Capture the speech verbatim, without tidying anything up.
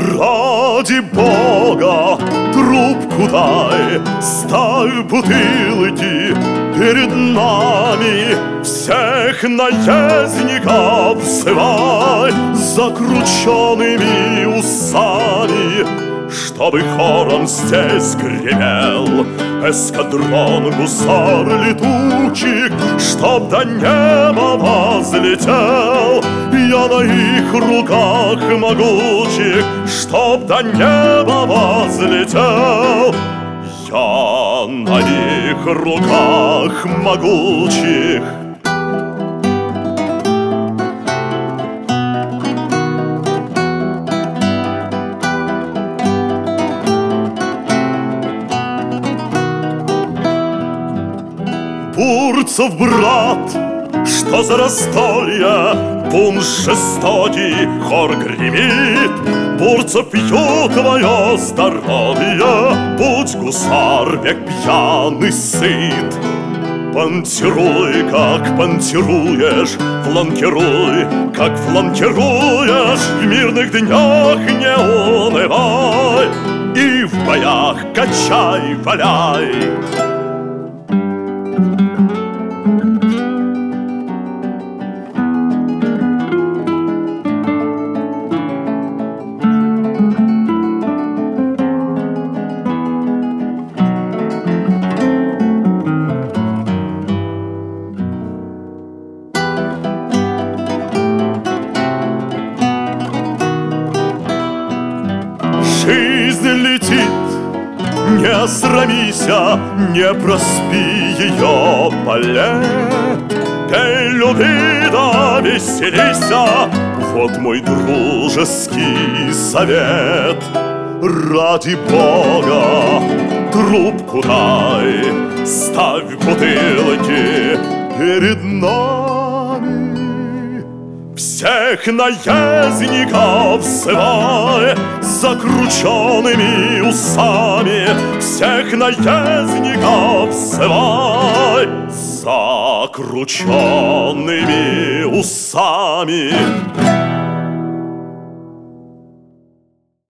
Ради Бога, трубку дай, ставь бутылки перед нами. Всех наездников взывай закрученными усами, чтобы хором здесь гремел эскадрон гусар летучих, чтоб до неба возлетел я на их руках могучих, чтоб до неба возлетел я на их руках могучих. Бурцев брат, что за раздолье, бунт жестокий, хор гремит. Бурцев, пью твое здоровье, будь гусар, век пьяный сыт. Понтируй, как понтируешь, фланкируй, как фланкируешь. В мирных днях не унывай и в боях качай, валяй. Жизнь летит, не срамися, не проспи ее полет. Пей, люби да веселися, вот мой дружеский совет. Ради Бога, трубку дай, ставь бутылки перед нами. Всех наездников взывай закрученными усами, всех наездников взывай закрученными усами.